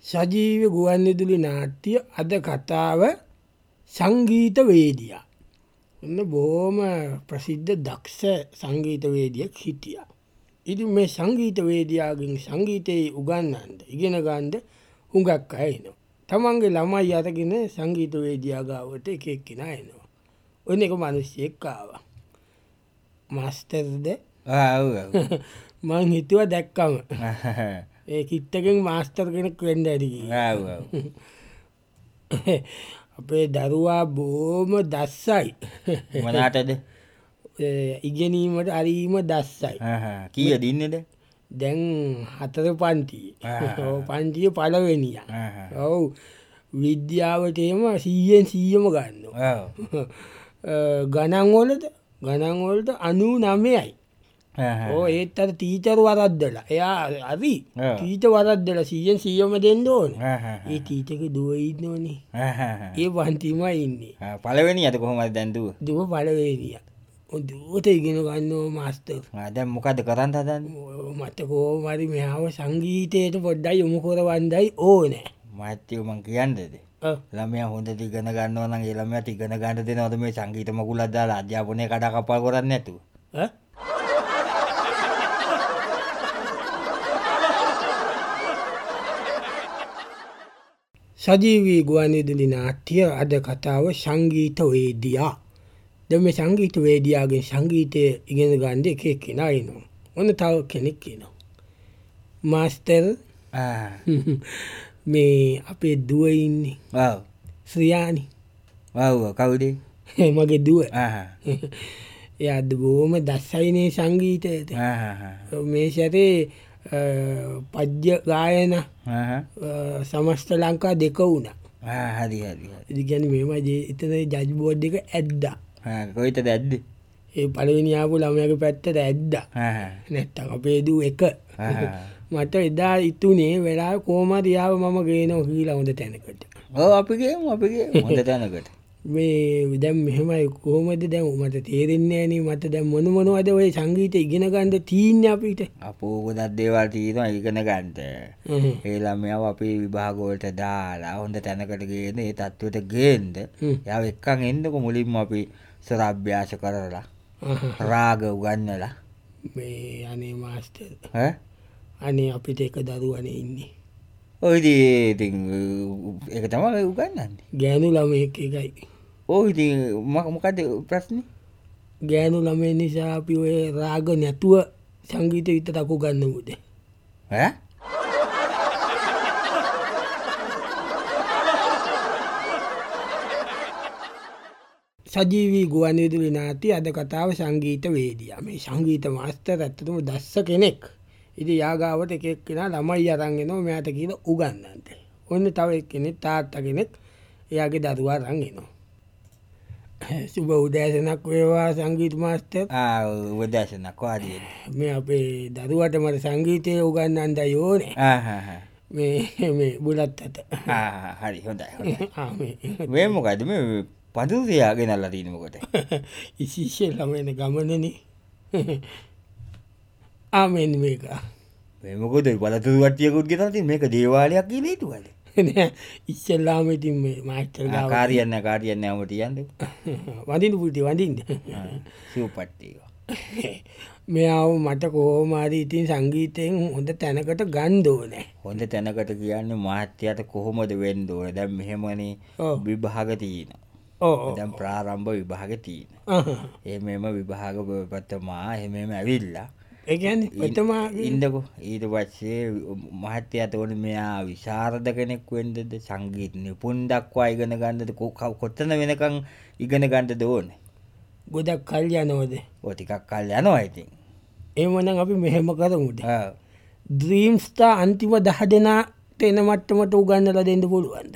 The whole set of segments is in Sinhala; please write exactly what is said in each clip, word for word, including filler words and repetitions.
සජීව ගුවන්විදුලි නාට්‍ය අද කතාව සංගීතවේදියා. ඔන්න බොහොම ප්‍රසිද්ධ දක්ෂ සංගීතවේදියෙක් හිටියා. ඉතින් මේ සංගීතවේදියාගෙන් සංගීතයේ උගන්වන්න ඉගෙන ගන්න හුඟක් අය එනවා. තමන්ගේ ළමයි අරගෙන සංගීතවේදියා ගාවට එක එක්කෙනා එනවා. ඔන්න එක මිනිහෙක් ආවා. මාස්ටර්ද මං හිතුවා දැක්කම ඒ කිට්ටකින් මාස්ටර් කෙනෙක් වෙන්න ඇති කියලා. අපේ දරුවා බොහොම දස්සයි. මොනාටද? ඉගෙනීමට හරිම දස්සයි. කීයද ඉන්නේද? දැන් හතර පන්තියේ. ඔව් පන්තියේ පළවෙනියා. ඔව් විද්‍යාවට එහෙම සීයෙන් සීයම ගන්නවා. ගණන් වලට ගණන් වලට අනූ නවයයි. ඕ ඒත් අර ටීචර් වරද්දලා. එයා හරි ටීචර් වරද්දලා සීයෙන් සීයම දෙන්න ඕනේ. ඒ ටීචර්ගේ දුව ඉන්නෝනේ. ඒ පන්තිමයි ඉන්නේ. පළවෙනියද කොහොමද දැන් දුව? දුව පළවෙනියා. දුවට ඉගෙන ගන්නවා මාස්ටර්. දැන් මොකද කරන්න හදන්නේ? මට කොහොම හරි මෙයාව සංගීතයට පොඩ්ඩක් යොමු කරවන්නයි ඕනේ. මහත්තයෝ මං කියන්නද? ළමයා හොඳට ඉගෙන ගන්නවා නම් ඒ ළමයාට ඉගෙන ගන්න දෙනවද මේ සංගීත මගුලක් දාලා අධ්‍යාපනය කඩා කප්පල් කරන්නේ නැතුව? ඈ සජීවී ගුවන්විදුලි නාට්‍ය අද කතාව සංගීතවේදියා. දැන් මේ සංගීතවේදියාගෙන් සංගීතය ඉගෙන ගන්න එක එක්කෙනා එනවා. ඔන්න තව කෙනෙක් එනවා. මාස්ටර් මේ අපේ දුව ඉන්නේ. ඔව්. ශ්‍රියානි. ඔව් කවුද? මගේ දුව. ආහ්. එයා බොහොම දස්සයිනේ සංගීතයට. ආහ්. මේ සැරේ පද්‍ය ගායන සමස්ත ලංකා දෙක වුණා. ආ හරි හරි. ඒ කියන්නේ මේව එතන ජජ් බෝඩ් එක ඇද්දා. ආ කොයිටද ඇද්දේ? ඒ පළවෙනි ආපු ළමයාගේ පැත්තට ඇද්දා. ආ නැත්තම් අපේ දූ එක. මට එදා ඉතුනේ වෙලාව කොහමද යාව මම ගේනවා කියලා හොඳ තැනකට. ඔව් අපි ගේමු අපි ගේමු හොඳ තැනකට. මේ දැන් මෙහෙමයි කොහොමද දැන් මට තේරෙන්නේ නැහැ නේ මට දැන් මොන මොනවද ඔය සංගීත ඉගෙන ගන්න තීන්නේ අපිට. අපෝ ගොඩක් දේවල් තියෙනවා ඉගෙන ගන්නට. ඒ ළමයාව අපි විභාග වලට දාලා හොඳ තැනකට ගේන්න ඒ තත්ත්වෙට ගේන්න. යාව එක්කන් එන්නකො මුලින්ම අපි ස්වර අභ්‍යාස කරලා රාග උගන්නලා. මේ අනේ මාස්ටර්. ඈ අනේ අපිට එක දරුවනේ ඉන්නේ. ඔය ඉතින් ඒක තමයි උගන්නන්නේ. ගෑනු ළමයෙක් එකයි. ඔය ඉතින් මොකද ප්‍රශ්නේ? ගෑනු ළමයි නිසා අපි ඔය රාග නැතුව සංගීත විතරක් උගන්නමුද? ඈ? සජීවී ගුවන්විදුලි නාට්‍ය අද කතාව සංගීතවේදියා. මේ සංගීත මාස්ටර් ඇත්තටම දස්ස කෙනෙක්. ඉතින් යාගාවට එක එක්කෙනා ළමයි අරන් එනවා මෙයාට කියලා උගන්වන්නට. ඔන්න තව එක්කෙනෙක් තාත්තා කෙනෙක් එයාගේ දරුවා අරන් එනවා. සුබ උදෑසනක් වේවා සංගීත මාස්ටර්. ආ උදෑසනක් වාඩි මේ අපේ දරුවාට මට සංගීතය උගන්වන්නයි ඕනේ. ආ හා මේ මේ බුලත් අත. ආ හරි හොඳයි හොඳයි. ආ මේ මේ මොකද මේ පඳුරු තියා ගෙනල්ලා තියෙන්නේ මොකද? ඉසිෂේ ළමයින ගමනනේ. ආමෙන් මේක. මේ මොකද බලතුරු වට්ටියකුත් ගෙනල්ලා තියෙන්නේ මේක දේවාලයක් කියලා හිතුවද? නෑ ඉස්සෙල්ලාම ඉතින් මේ මාස්ටර් ගාව කාරියක් නෑ කාරියක් නෑ ඔබ තියන්නේ. වඳින්න පුටි වඳින්න. සූපට්ටි. මෙයාව මට කොහොම හරි ඉතින් සංගීතයෙන් හොඳ තැනකට ගන්න ඕනේ. හොඳ තැනකට කියන්නේ මහත්යට කොහොමද වෙන්න ඕනේ? දැන් මෙහෙමනේ විභාග තියෙනවා. ඔව් දැන් ප්‍රාරම්භ විභාග තියෙනවා. එහෙමම විභාග ප්‍රථමා එහෙමම ඇවිල්ලා ඒ කියන්නේ ප්‍රථමා ඉන්නකො ඊට පස්සේ මහත්යට ඕනේ මෙයා විශාරද කෙනෙක් වෙන්නද සංගීත නිපුන් දක්වා ඉගෙන ගන්නද කොතන වෙනකන් ඉගෙන ගන්නද ඕනේ? ගොඩක් කල් යනවද? ඔය ටිකක් කල් යනවා ඉතින්. එහෙමනම් අපි මෙහෙම කරමුද? ආ ඩ්‍රීම් ස්ටාර් අන්තිම දහ දෙනාට එන මට්ටමට උගන්වලා දෙන්න පුළුවන්ද?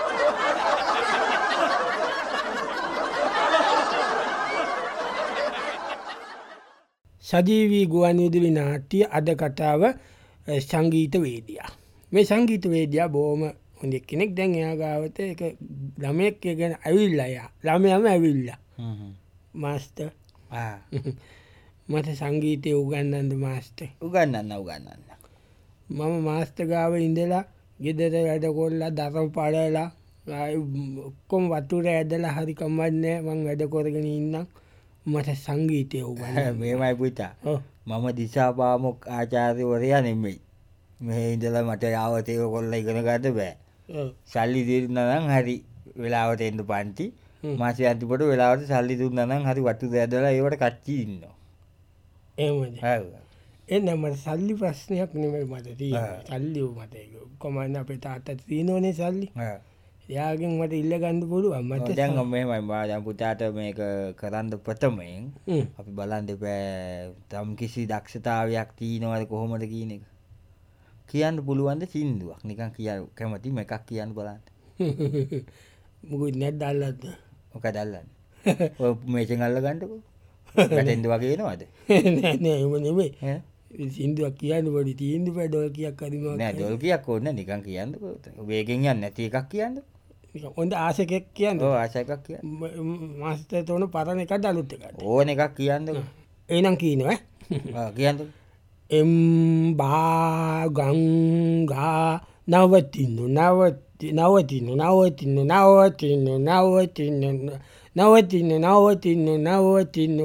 සජීවී ගුවන්විදුලි නාට්‍ය අද කතාව සංගීතවේදියා. මේ සංගීතවේදියා බොහොම හොඳ කෙනෙක්. දැන් එයා ගාවට එක ළමයෙක් ගැන ඇවිල්ලා යා. ළමයාම ඇවිල්ලා. මාස්ටර් ආ මට සංගීතය උගන්වන්න මාස්ටර්. උගන්වන්න උගන්වන්න. මම මාස්ටර් ගාව ඉඳලා ගෙදර වැඩ කොල්ලා දරම් පලලා ඔක්කොම වතුර ඇදලා හරි කමන්නේ මං වැඩ කොරගෙන ඉන්නම් මට සංගීතය උගන්න මේමයි පුතා මම දිසාපාමොක් ආචාර්යවරයා නෙමෙයි මේ ඉඳලා මට යාවතේව කොල්ල ඉගෙන ගන්න බෑ සල්ලි දෙන්න නම් හරි වෙලාවට එන්න පන්ති මාසේ අන්තිමට වෙලාවට සල්ලි දුන්නා නම් හරි වතුර ඇදලා ඒවට කච්චි ඉන්නවා එහෙමද එන්න මට සල්ලි ප්‍රශ්නයක් නෙමෙයි මට තියෙන්නේ සල්ලි මට කොහොමද අපේ තාත්තා තියෙනෝනේ සල්ලි එයාගෙන් මට ඉල්ල ගන්න පුළුවන් මට දැන් මෙහෙමයි මා දැන් පුතාට මේක කරන්න ප්‍රථමයෙන් අපි බලන්න බෑ තම් කිසි දක්ෂතාවයක් තියෙනවද කොහොමද කියන එක කියන්න පුළුවන්ද සින්දුවක් නිකන් කියන්න කැමති මේකක් කියන්න බලන්න මොකුත් නැද්ද අල්ලද්ද මොකද අල්ලන්නේ ඔය මේකෙන් අල්ල ගන්නකො වැටෙන්න වගේ එනවද නෑ නෑ එහෙම නෙමෙයි සින්දුවක් කියන්න පොඩි තීන්දුව බෑ ඩොල් කීයක් හරි මොකක්ද නෑ ඩොල් කීයක් ඕනේ නිකන් කියන්නකො වේගෙන් යන්නේ නැති එකක් කියන්න හොඳ ආසකෙක් කියන්න ඔව් ආස එකක් කියන්න මාස්ටර් තෝන පරණ එකක්ද අලුත් එකක්ද ඕන එකක් කියන්නකො එහෙනම් කියනවා ආ කියන්නකො එම් බා ගංගා නවතිනු නවති නවතිනු නවතිනු නවතිනු නවතිනු නවතිනු නවතිනු නවතිනු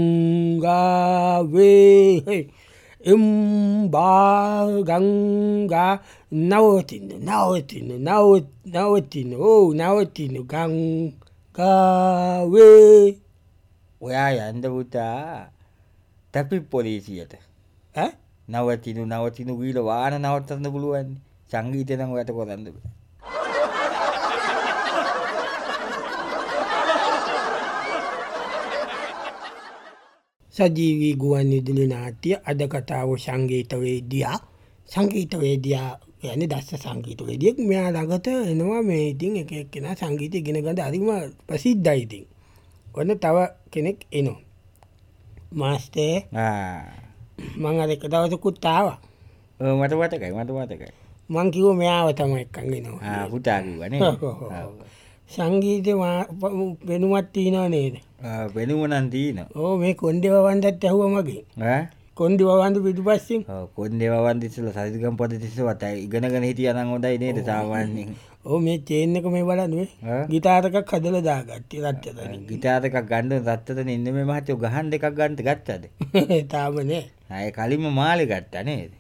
ගංගාවේ එම් බා ගංගා නවතිනු නවතිනු නවතිනු ඕ නවතිනු ගංගාවේ ඔයා යන්න පුතා ට්‍රැෆික් පොලිසියට ඈ නවතිනු නවතිනු ගිහලා වාහන නවත්තන්න පුළුවන් සංගීතය නම් ඔයාට කරන්න බෑ සජීවී ගුවන් විදුලි නාට්‍ය අද කතාව සංගීතවේදියා සංගීතවේදියා කියන්නේ දස්ස සංගීතවේදියෙක් මෙයා ළඟට එනවා මේ ඉතින් එක එක්කෙනා සංගීතය ඉගෙන ගන්න හරිම ප්‍රසිද්ධයි ඉතින් ඔන්න තව කෙනෙක් එනවා මාස්ටර් ආ මං අර එක දවසකුත් ආවා ඔව් මට මතකයි මට මතකයි මං කිව්වා මෙයාව තමයි එක්කන් එනවා ආ පුතා කිව්වා නේ සංගීතේ වෙනුමක් තියනව නේද ආ වෙනුම නම් තියෙනවා ඕ මේ කොණ්ඩේ වවන්දත් ඇහුවා මගේ ඈ කොණ්ඩේ වවන්ද පිටුපස්සෙන් ඔව් කොණ්ඩේ වවන්ද ඉස්සලා සරිගම් පොද තිස්සවත් ඉගෙනගෙන හිටියා නම් හොඳයි නේද සාමාන්‍යයෙන් ඕ මේ චේන් එක මේ බලන්න මේ ගිටාර එකක් හදලා දාගත්තා රත්තතන ගිටාර එකක් ගන්න රත්තතන ඉන්නේ මේ මහත්තයෝ ගහන්න එකක් ගන්නට ගත්තද තාම නේ ආයේ කලින්ම මාලේ ගත්තා නේද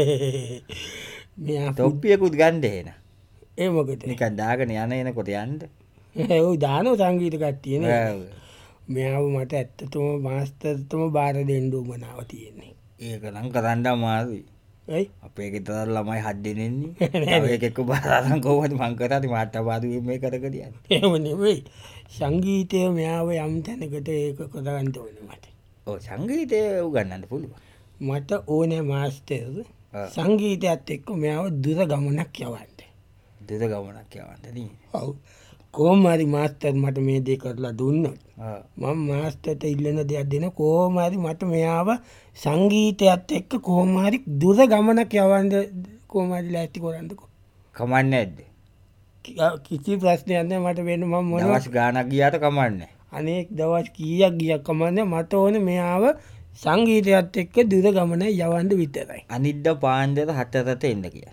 මෙයා තොප්පියකුත් ගන්න එහෙන ඒ මොකද නිකන් දාගෙන යන එනකොට යන්න ඔව් දානෝ සංගීත කට්ටිය නේ මෙයාව මට ඇත්තටම මාස්ටර්තුම බාර දෙන්න උවමනාව තියෙන්නේ ඒක නම් කරන්න අමාරුයි ඇයි අපේ ගෙදර ළමයි හත් දෙනෙක් ඉන්නේ ඒක එක්ක බාරන් කොහොමද මං කරන්නේ මාට අමාරුයි මේ කර කර යන්නේ එහෙම නෙවෙයි සංගීතය මෙයාව යම් තැනකට ඒක කරගන්න ඕනේ මට ඔව් සංගීතය උගන්නන්න පුළුවන් මට ඕනේ මාස්ටර් සංගීතයත් එක්ක මෙයාව දුර ගමනක් යවන්න දුර ගමනක් යවන්න නේ ඔව් කොහොම හරි මාස්ටර් මට මේ දේ කරලා දුන්නොත් මම මාස්ටර්ට ඉල්ලන දෙයක් දෙන කොහොම හරි මට මෙයාව සංගීතයත් එක්ක කොහොම හරි දුර ගමනක් යවන්න කොහොම හරි ලෑස්ති කරන්නකෝ කමන්නේ නැද්ද කිසි ප්‍රශ්නයක් නැහැ මට වෙන මම මොන දවස් ගාණක් ගියාට කමන්නේ අනේක දවස් කීයක් ගියක් කමන්නේ මට ඕනේ මෙයාව සංගීතයත් එක්ක දුර ගමන යවන්න විතරයි අනිද්දා පාන්දර හතරට එන්න කියලා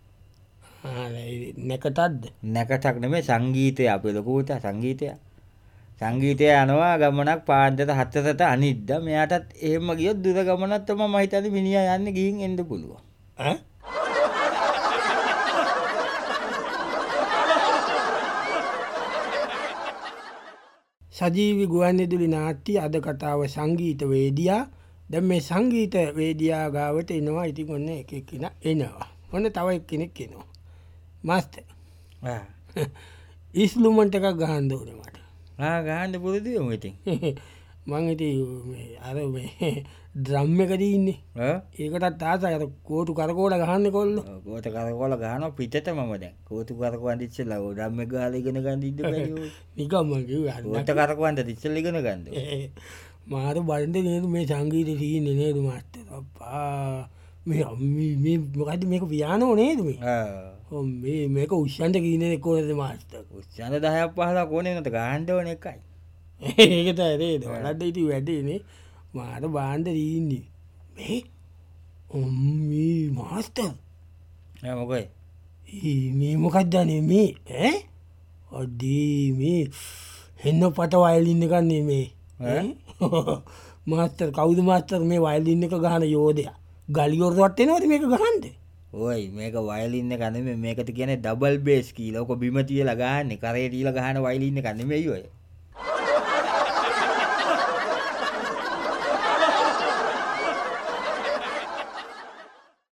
නැකතත්ද නැකටක් නෙමෙයි සංගීතය අපේ ලොකු පුතා සංගීතය සංගීතය යනවා ගමනක් පාන්දර හතරට අනිද්දා මෙයාටත් එහෙම ගියොත් දුර ගමනක් තමයි මම හිතන්නේ මිනිහා යන්නේ ගිහින් එන්න පුළුවන් ඈ සජීවී ගුවන් විදුලි නාට්‍ය අද කතාව සංගීතවේදියා දැන් මේ සංගීතවේදියා ගාවට එනවා ඉතින් ඔන්න එක එක්කෙනා එනවා ඔන්න තව එක්කෙනෙක් එනවා මාස්ටර් ආ ඉස්ලුමන්ට් එකක් ගහන්න ඕනේ මට ආ ගහන්න පුරුදුයි මම ඉතින් මං ඉතින් මේ අර මේ ඩ්‍රම් එකදී ඉන්නේ ආ ඒකටත් ආසයි අර කෝටු කරකෝල ගහන්නේ කොල්ලෝ කෝටු කරකෝල ගහනවා පිටට මම දැන් කෝටු කරකවන්න ඉස්සෙල්ලා ඔය ඩ්‍රම් එක ගහලා ඉගෙන ගන්න ඉන්න බැරි ඕ නිකම් මං කිව්වා කෝටු කරකවන්න ඉස්සෙල්ලා ඉගෙන ගන්න මාර බලන්න නේද මේ සංගීතේ තියෙන්නේ නේද මාස්ටර් අප්පා මේ මේ මොකද මේක පියානෝ නේද මේ ආ මේ මේක උස්සන්න කියන්නේ කොහෙද මාස්ටර් උස්සන්න දහයක් පහලක් ඕනේ නැත ගහන්න ඕනේ එකයි ඒක තමයි නේද වලද්ද ඉතින් වැඩේනේ මාර බාන්න දීන්නේ මේ මේ මාස්ටර් නෑ මොකයි මේ මොකක්දනේ මේ අඩේ මේ හෙන්න පට වයලින්න එකන්නේ මේ මාස්තර් කවුද මාස්තර් මේ වයලින්න එක ගහන යෝධය ගලියෝර්වට්ට නොද මේක ගහන්ද ඔයි මේක වයලින්න කනම මේකට කියන ඩබල් බේස් කීල ඔක බිමතිය ලගන්න කරේ ටීල ගහන වයිලින්න කන්නමයි ඔය